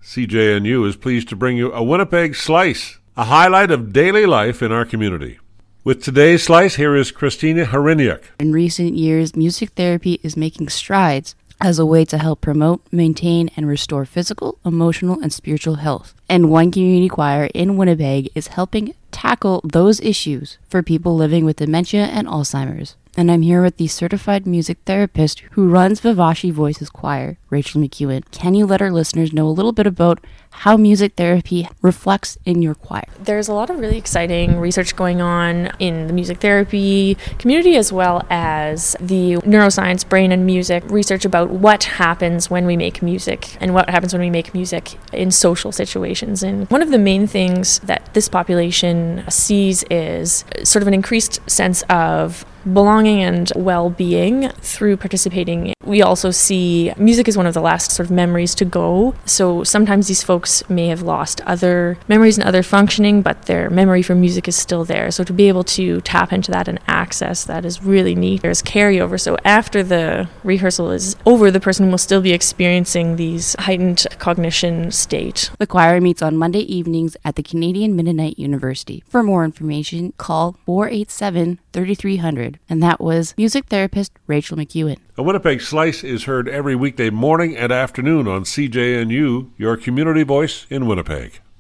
CJNU is pleased to bring you a Winnipeg Slice, a highlight of daily life in our community. With today's Slice, here is Christina Hryniuk. In recent years, music therapy is making strides as a way to help promote, maintain, and restore physical, emotional, and spiritual health. And one community choir in Winnipeg is helping tackle those issues for people living with dementia and Alzheimer's. And I'm here with the certified music therapist who runs Vivace Voices Choir, Rachel McEwen. Can you let our listeners know a little bit about how music therapy reflects in your choir? There's a lot of really exciting research going on in the music therapy community, as well as the neuroscience, brain and music research about what happens when we make music and what happens when we make music in social situations. And one of the main things that this population sees is sort of an increased sense of belonging and well-being through participating. We also see music as one of the last sort of memories to go. So sometimes these folks may have lost other memories and other functioning, but their memory for music is still there. So to be able to tap into that and access that is really neat. There's carryover. So after the rehearsal is over, the person will still be experiencing these heightened cognition state. The choir meets on Monday evenings at the Canadian Mennonite University. For more information, call 487-3300. And that was music therapist Rachel McEwen. A Winnipeg Slice is heard every weekday morning and afternoon on CJNU, your community voice in Winnipeg.